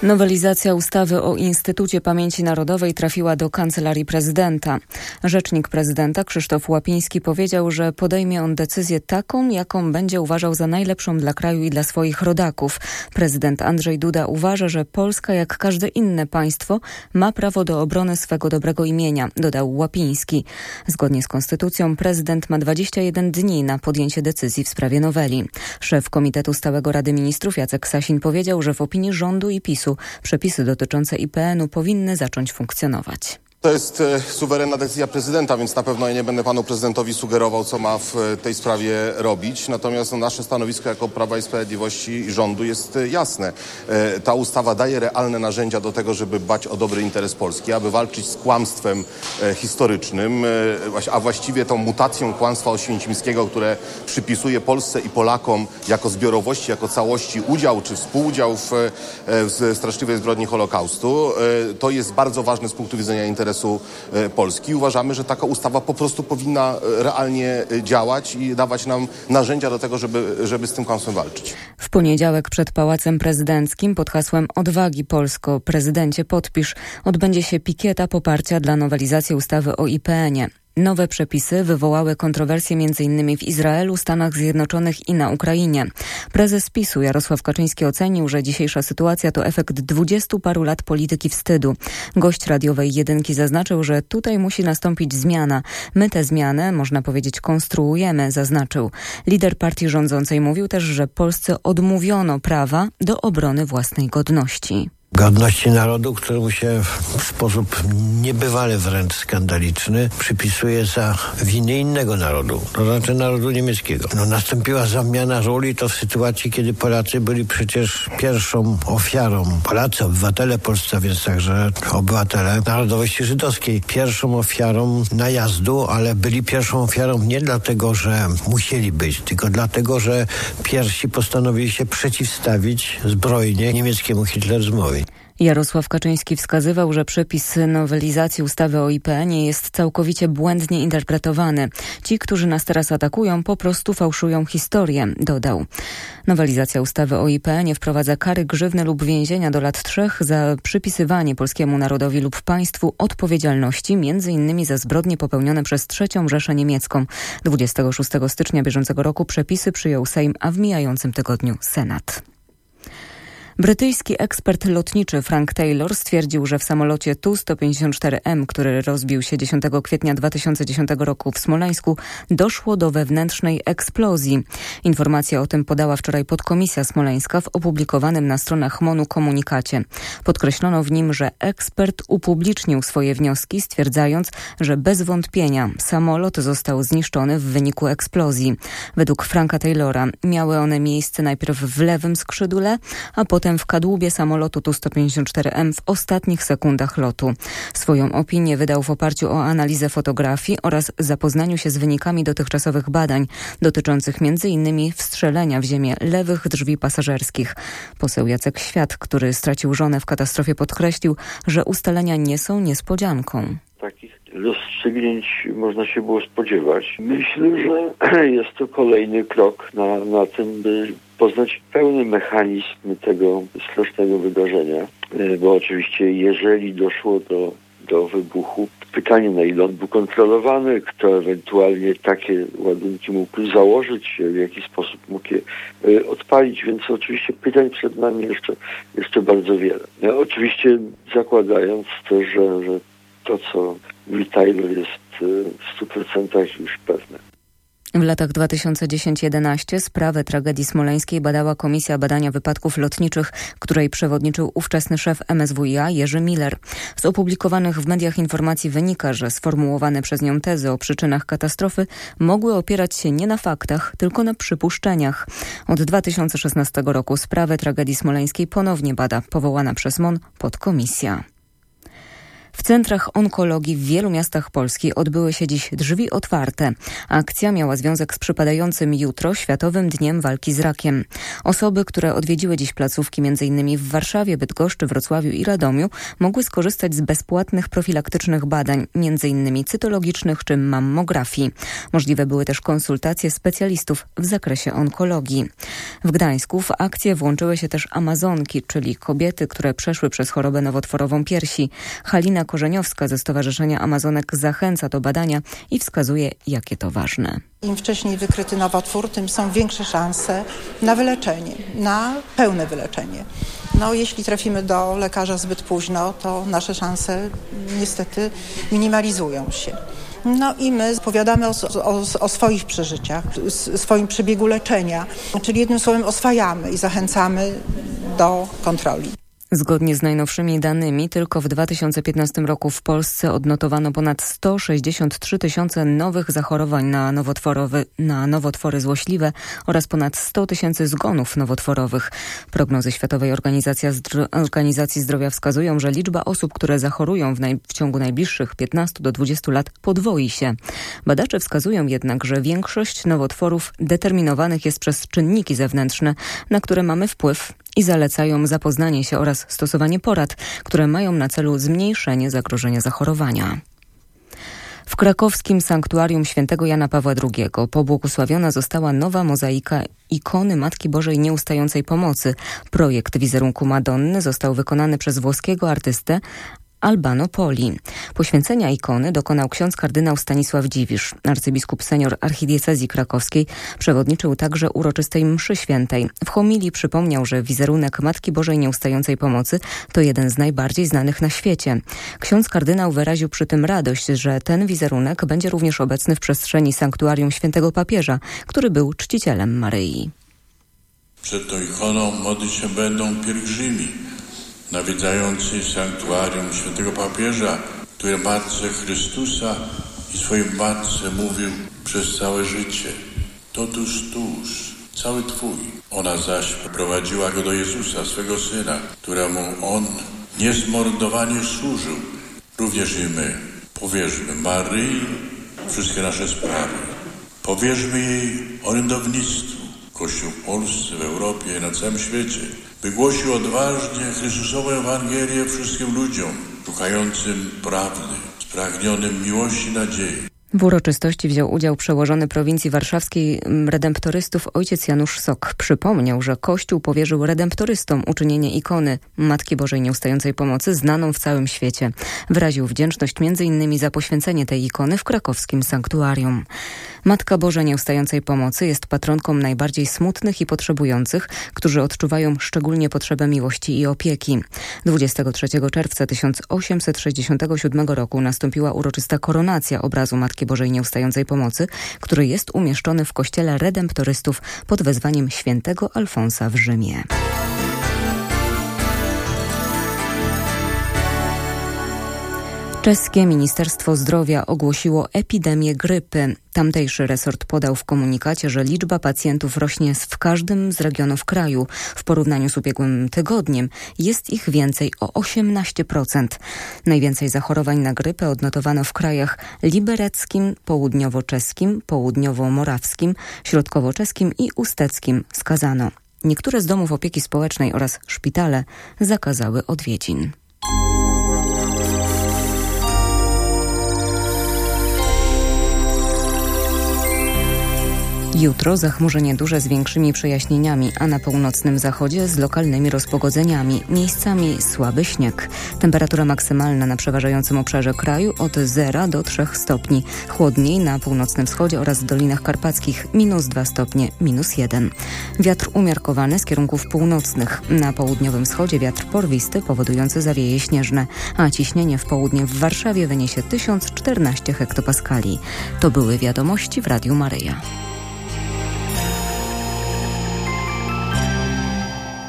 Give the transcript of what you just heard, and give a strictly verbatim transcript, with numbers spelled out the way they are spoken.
Nowelizacja ustawy o Instytucie Pamięci Narodowej trafiła do Kancelarii Prezydenta. Rzecznik prezydenta Krzysztof Łapiński powiedział, że podejmie on decyzję taką, jaką będzie uważał za najlepszą dla kraju i dla swoich rodaków. Prezydent Andrzej Duda uważa, że Polska, jak każde inne państwo, ma prawo do obrony swego dobrego imienia, dodał Łapiński. Zgodnie z konstytucją prezydent ma dwadzieścia jeden dni na podjęcie decyzji w sprawie noweli. Szef Komitetu Stałego Rady Ministrów Jacek Sasin powiedział, że w opinii rządu i PiSu przepisy dotyczące I P N u powinny zacząć funkcjonować. To jest e, suwerenna decyzja prezydenta, więc na pewno ja nie będę panu prezydentowi sugerował, co ma w e, tej sprawie robić. Natomiast no, nasze stanowisko jako Prawa i Sprawiedliwości i rządu jest e, jasne. E, ta ustawa daje realne narzędzia do tego, żeby dbać o dobry interes Polski, aby walczyć z kłamstwem e, historycznym, e, a właściwie tą mutacją kłamstwa oświęcimskiego, które przypisuje Polsce i Polakom jako zbiorowości, jako całości udział czy współudział w, e, w straszliwej zbrodni Holokaustu. E, to jest bardzo ważne z punktu widzenia interesu Polski. Uważamy, że taka ustawa po prostu powinna realnie działać i dawać nam narzędzia do tego, żeby, żeby z tym kłamstwem walczyć. W poniedziałek przed Pałacem Prezydenckim pod hasłem Odwagi Polsko, prezydencie podpisz, odbędzie się pikieta poparcia dla nowelizacji ustawy o I P N ie. Nowe przepisy wywołały kontrowersje między innymi w Izraelu, Stanach Zjednoczonych i na Ukrainie. Prezes PiSu Jarosław Kaczyński ocenił, że dzisiejsza sytuacja to efekt dwudziestu paru lat polityki wstydu. Gość radiowej Jedynki zaznaczył, że tutaj musi nastąpić zmiana. My tę zmianę, można powiedzieć, konstruujemy, zaznaczył. Lider partii rządzącej mówił też, że Polsce odmówiono prawa do obrony własnej godności. Godności narodu, któremu się w sposób niebywale wręcz skandaliczny przypisuje za winy innego narodu, to znaczy narodu niemieckiego. No, nastąpiła zamiana roli to w sytuacji, kiedy Polacy byli przecież pierwszą ofiarą, Polacy, obywatele polscy, więc także obywatele narodowości żydowskiej, pierwszą ofiarą najazdu, ale byli pierwszą ofiarą nie dlatego, że musieli być, tylko dlatego, że pierwsi postanowili się przeciwstawić zbrojnie niemieckiemu hitleryzmowi. Jarosław Kaczyński wskazywał, że przepis nowelizacji ustawy o I P N ie jest całkowicie błędnie interpretowany. Ci, którzy nas teraz atakują, po prostu fałszują historię, dodał. Nowelizacja ustawy o I P N ie wprowadza kary grzywny lub więzienia do lat trzech za przypisywanie polskiemu narodowi lub państwu odpowiedzialności, między innymi za zbrodnie popełnione przez trzecią Rzeszę Niemiecką. dwudziestego szóstego stycznia bieżącego roku przepisy przyjął Sejm, a w mijającym tygodniu Senat. Brytyjski ekspert lotniczy Frank Taylor stwierdził, że w samolocie Tu sto pięćdziesiąt cztery M, który rozbił się dziesiątego kwietnia dwa tysiące dziesiątego roku w Smoleńsku, doszło do wewnętrznej eksplozji. Informację o tym podała wczoraj podkomisja smoleńska w opublikowanym na stronach MON-u komunikacie. Podkreślono w nim, że ekspert upublicznił swoje wnioski, stwierdzając, że bez wątpienia samolot został zniszczony w wyniku eksplozji. Według Franka Taylora miały one miejsce najpierw w lewym skrzydle, a potem w kadłubie samolotu Tu sto pięćdziesiąt cztery M w ostatnich sekundach lotu. Swoją opinię wydał w oparciu o analizę fotografii oraz zapoznaniu się z wynikami dotychczasowych badań dotyczących między innymi wstrzelenia w ziemię lewych drzwi pasażerskich. Poseł Jacek Świat, który stracił żonę w katastrofie, podkreślił, że ustalenia nie są niespodzianką. Takich rozstrzygnięć można się było spodziewać. Myślę, że jest to kolejny krok na, na tym, by poznać pełny mechanizm tego strasznego wydarzenia. Bo oczywiście jeżeli doszło do, do wybuchu, pytanie, na ile on był kontrolowany, kto ewentualnie takie ładunki mógł założyć, w jaki sposób mógł je odpalić, więc oczywiście pytań przed nami jeszcze, jeszcze bardzo wiele. No, oczywiście zakładając to, że, że to, co mówi Taylor, jest w stu procentach już pewne. W latach dwa tysiące dziesiąty do jedenastego sprawę tragedii smoleńskiej badała Komisja Badania Wypadków Lotniczych, której przewodniczył ówczesny szef M S W i A Jerzy Miller. Z opublikowanych w mediach informacji wynika, że sformułowane przez nią tezy o przyczynach katastrofy mogły opierać się nie na faktach, tylko na przypuszczeniach. Od dwa tysiące szesnastego roku sprawę tragedii smoleńskiej ponownie bada powołana przez MON podkomisja. W centrach onkologii w wielu miastach Polski odbyły się dziś drzwi otwarte. Akcja miała związek z przypadającym jutro Światowym Dniem Walki z Rakiem. Osoby, które odwiedziły dziś placówki m.in. w Warszawie, Bydgoszczy, Wrocławiu i Radomiu, mogły skorzystać z bezpłatnych profilaktycznych badań, m.in. cytologicznych czy mammografii. Możliwe były też konsultacje specjalistów w zakresie onkologii. W Gdańsku w akcję włączyły się też Amazonki, czyli kobiety, które przeszły przez chorobę nowotworową piersi. Halina Korzeniowska ze Stowarzyszenia Amazonek zachęca do badania i wskazuje, jakie to ważne. Im wcześniej wykryty nowotwór, tym są większe szanse na wyleczenie, na pełne wyleczenie. No, jeśli trafimy do lekarza zbyt późno, to nasze szanse niestety minimalizują się. No i my opowiadamy o, o, o swoich przeżyciach, swoim przebiegu leczenia, czyli jednym słowem oswajamy i zachęcamy do kontroli. Zgodnie z najnowszymi danymi, tylko w dwa tysiące piętnastym roku w Polsce odnotowano ponad sto sześćdziesiąt trzy tysiące nowych zachorowań na, nowotworowy, na nowotwory złośliwe oraz ponad sto tysięcy zgonów nowotworowych. Prognozy Światowej Organizacji, Zdro- Organizacji Zdrowia wskazują, że liczba osób, które zachorują w, naj- w ciągu najbliższych piętnastu do dwudziestu lat podwoi się. Badacze wskazują jednak, że większość nowotworów determinowanych jest przez czynniki zewnętrzne, na które mamy wpływ, i zalecają zapoznanie się oraz stosowanie porad, które mają na celu zmniejszenie zagrożenia zachorowania. W krakowskim sanktuarium świętego Jana Pawła drugiego pobłogosławiona została nowa mozaika ikony Matki Bożej Nieustającej Pomocy. Projekt wizerunku Madonny został wykonany przez włoskiego artystę Albano Poli. Poświęcenia ikony dokonał ksiądz kardynał Stanisław Dziwisz. Arcybiskup senior archidiecezji krakowskiej przewodniczył także uroczystej mszy świętej. W homilii przypomniał, że wizerunek Matki Bożej Nieustającej Pomocy to jeden z najbardziej znanych na świecie. Ksiądz kardynał wyraził przy tym radość, że ten wizerunek będzie również obecny w przestrzeni sanktuarium świętego papieża, który był czcicielem Maryi. Przed tą ikoną modlić się będą pielgrzymi nawiedzający sanktuarium świętego papieża, który Matce Chrystusa i swojej Matce mówił przez całe życie: to tuż, tuż, cały Twój. Ona zaś poprowadziła go do Jezusa, swego Syna, któremu On niezmordowanie służył. Również i my powierzmy Maryi wszystkie nasze sprawy. Powierzmy jej orędownictwu. Kościół w Polsce, w Europie i na całym świecie wygłosił odważnie Chrystusową Ewangelię wszystkim ludziom, szukającym prawdy, spragnionym miłości i nadziei. W uroczystości wziął udział przełożony prowincji warszawskiej redemptorystów ojciec Janusz Sok. Przypomniał, że Kościół powierzył redemptorystom uczynienie ikony Matki Bożej Nieustającej Pomocy znaną w całym świecie. Wyraził wdzięczność m.in. za poświęcenie tej ikony w krakowskim sanktuarium. Matka Boża Nieustającej Pomocy jest patronką najbardziej smutnych i potrzebujących, którzy odczuwają szczególnie potrzebę miłości i opieki. dwudziestego trzeciego czerwca tysiąc osiemset sześćdziesiątego siódmego roku nastąpiła uroczysta koronacja obrazu Matki Bożej Nieustającej Pomocy, który jest umieszczony w kościele redemptorystów pod wezwaniem świętego Alfonsa w Rzymie. Czeskie Ministerstwo Zdrowia ogłosiło epidemię grypy. Tamtejszy resort podał w komunikacie, że liczba pacjentów rośnie w każdym z regionów kraju. W porównaniu z ubiegłym tygodniem jest ich więcej o osiemnaście procent. Najwięcej zachorowań na grypę odnotowano w krajach libereckim, południowo-czeskim, południowo-morawskim, środkowo-czeskim i usteckim. Skazano. Niektóre z domów opieki społecznej oraz szpitale zakazały odwiedzin. Jutro zachmurzenie duże z większymi przejaśnieniami, a na północnym zachodzie z lokalnymi rozpogodzeniami. Miejscami słaby śnieg. Temperatura maksymalna na przeważającym obszarze kraju od zera do trzech stopni. Chłodniej na północnym wschodzie oraz w Dolinach Karpackich minus dwa stopnie, minus jeden. Wiatr umiarkowany z kierunków północnych. Na południowym wschodzie wiatr porwisty powodujący zawieje śnieżne, a ciśnienie w południe w Warszawie wyniesie tysiąc czternaście hektopaskali. To były wiadomości w Radiu Maryja.